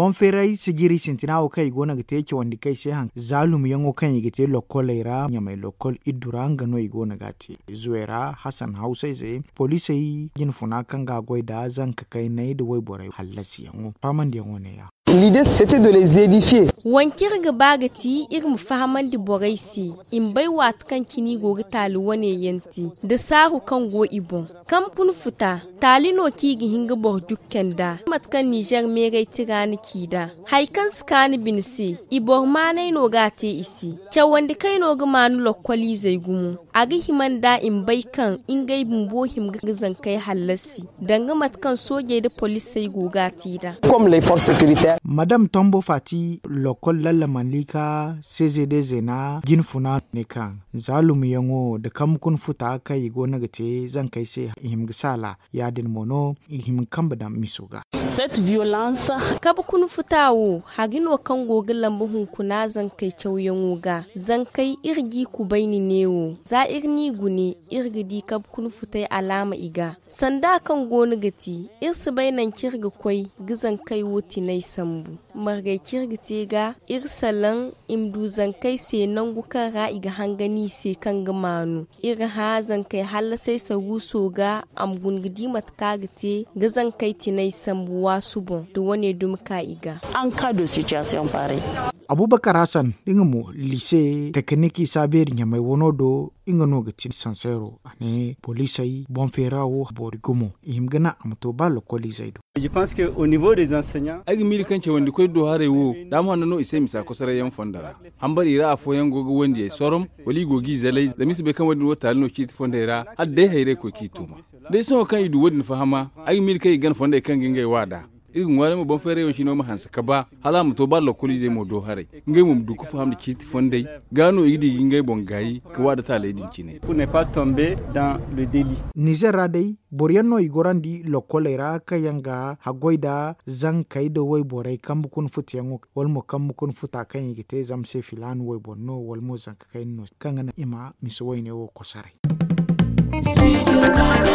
bon ferai sigiri sintina o kai gona ga teke wanda kai sai han zalum yango kan yigite lokolera nya mai lokol iduranga no igona gati zuera Hassan Hausa zai police yin funa kan ga goida zan ka kai nai da wai borai halasi yango faman da yango ne ya. L'idée c'était de les édifier. Wankir ga bagati irin fahaman di boraisi in bai wat kan kini gogi tali wane yanti da saru kan go ibon. Kampun futa talino ki gi hinga bor dukken da matkan Niger megai tirani kida. Haikan skani binsi ibor manai no gate isi. Chawandi kai no ga manu lokwali zai gumu. Agi himanda in bai kan in gai bumbo him gizan kai halasi. Danga matkan soje da police sai gogati da. Comme les forces sécuritaires. Madame Tombo Fati lokol lalla manlika CZD na ginfuna ne kan zalum yango da kamkun futa kai go nagate zan kai sai him gisala yadin mono him kamba da misuga. Cette violence kabkun futawo hagino kan gogin lambu hunkuna zan kai chauyan ga zan kai irgi ku baini newo za irni gune irgidi kabkun futai alama iga sanda kan go nagati irsu bainan kirga koi gizan kai woti nai sambu margai kirgite ga irsalan imdu zan kai se nan gukan ra'i ga hangani se kan gamanu irha zan kai halla sai sagu soga am gungidi matkagite ga zan kai tinai sambu wasu bon da wane dumka iga en cas de situation pareille. Abubakar Hassan dingamu lycée technique saber nya mai wono do ingano ga tin sansero ane polisai bon ferawo borigumo imgana amto ba lokoli zaido. Je pense que au niveau des enseignants agi mili kanche wandi koy do hare wo dam hono no ise misa ko sare yan fondara hambari ra afo yan gogo wandi sorom wali gogi zalai da misbe kan wandi wota no kiti fondera adde hayre ko kituma dai so kan idu wadi fahama agi mili kai gan fonda kan gingai wada irin wani mu ban fere wa shino mu hansa kaba hala mu to ballo kuli zai mu do hare ngai mu du ku faham da kiti fondai gano idi ngai bongayi ka wada ta laidin cine pour ne pas tomber dans le délit. Niger radai boriyanno igorandi lokolera kayanga hagoida zan kai da wai borai kan bukun futiyango walmo kan bukun futa kan yigite zamse filan wai bonno walmo zan kai no kan ima miswai ne wo kosare.